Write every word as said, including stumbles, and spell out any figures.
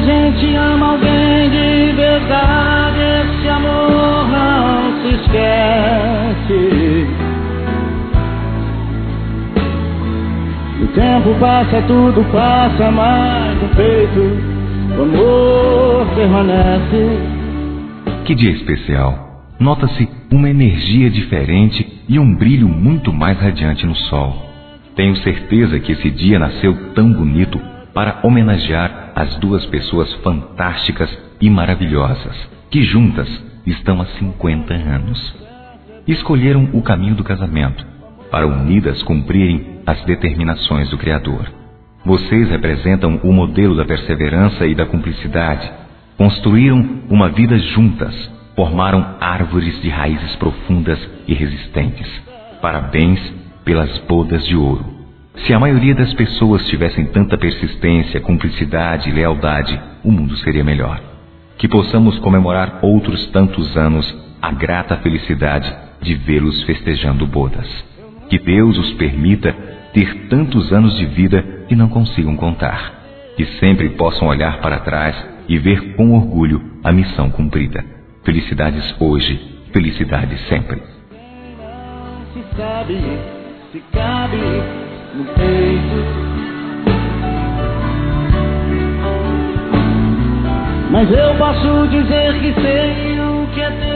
gente ama alguém de verdade, esse amor não se esquece. O tempo passa, tudo passa, mas no peito o amor permanece. Que dia especial! Nota-se uma energia diferente e um brilho muito mais radiante no sol. Tenho certeza que esse dia nasceu tão bonito para homenagear as duas pessoas fantásticas e maravilhosas, que juntas estão há cinquenta anos. Escolheram o caminho do casamento, para unidas cumprirem as determinações do Criador. Vocês representam o modelo da perseverança e da cumplicidade. Construíram uma vida juntas, formaram árvores de raízes profundas e resistentes. Parabéns pelas bodas de ouro. Se a maioria das pessoas tivessem tanta persistência, cumplicidade e lealdade, o mundo seria melhor. Que possamos comemorar outros tantos anos a grata felicidade de vê-los festejando bodas. Que Deus os permita ter tantos anos de vida e não consigam contar. Que sempre possam olhar para trás e ver com orgulho a missão cumprida. Felicidades hoje, felicidades sempre. Se sabe, se cabe no peito, mas eu posso dizer que sei o que é ter.